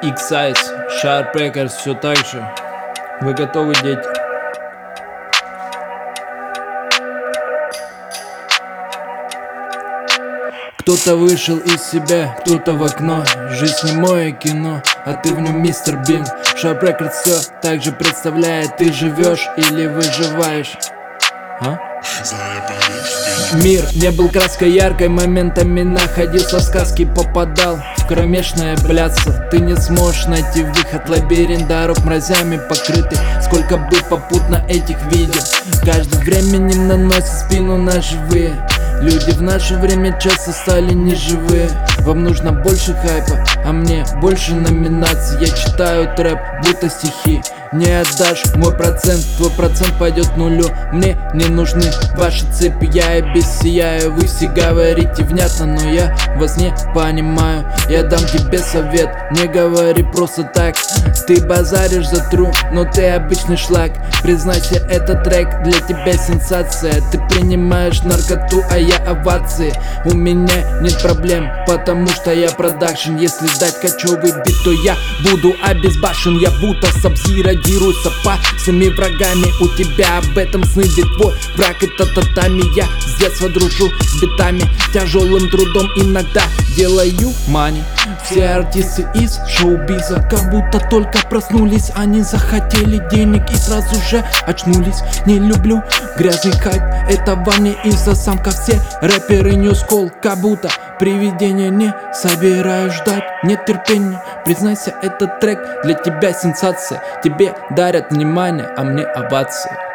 X-Size, Sharp Records, все так же. Вы готовы, дети? Кто-то вышел из себя, кто-то в окно. Жизнь немое кино, а ты в нем мистер Бин. Sharp Records все так же представляет. Ты живешь или выживаешь? Мир не был краской яркой, моментами находился в сказке, попадал в кромешное блядство. Ты не сможешь найти выход, лабиринт дорог мразями покрытый. Сколько бы попутно этих видео, каждый временем наносит спину на живые. Люди в наше время часто стали неживые. Вам нужно больше хайпа, а мне больше номинаций. Я читаю трэп, будто стихи. Не отдашь мой процент, твой процент пойдет нулю. Мне не нужны ваши цепи, я и без сияю. Вы все говорите внятно, но я вас не понимаю. Я дам тебе совет, не говори просто так. Ты базаришь за тру, но ты обычный шлак. Признайся, этот трек для тебя сенсация. Ты принимаешь наркоту, а я овации. У меня нет проблем, потому что я продакшн. Если дать кочевый бит, то я буду обезбашен. Я будто Саб-Зиро, дерусь с опасными врагами. У тебя об этом сны, ведь твой враг это татами. Я с детства дружу с битами, тяжелым трудом иногда делаю мани. Все артисты из шоу-биза как будто только проснулись. Они захотели денег и сразу же очнулись. Не люблю грязный хайп, это вам не из-за самка. Все рэперы New School, как будто привидения. Не собираюсь ждать, нет терпения. Признайся, этот трек для тебя сенсация. Тебе дарят внимание, а мне овации.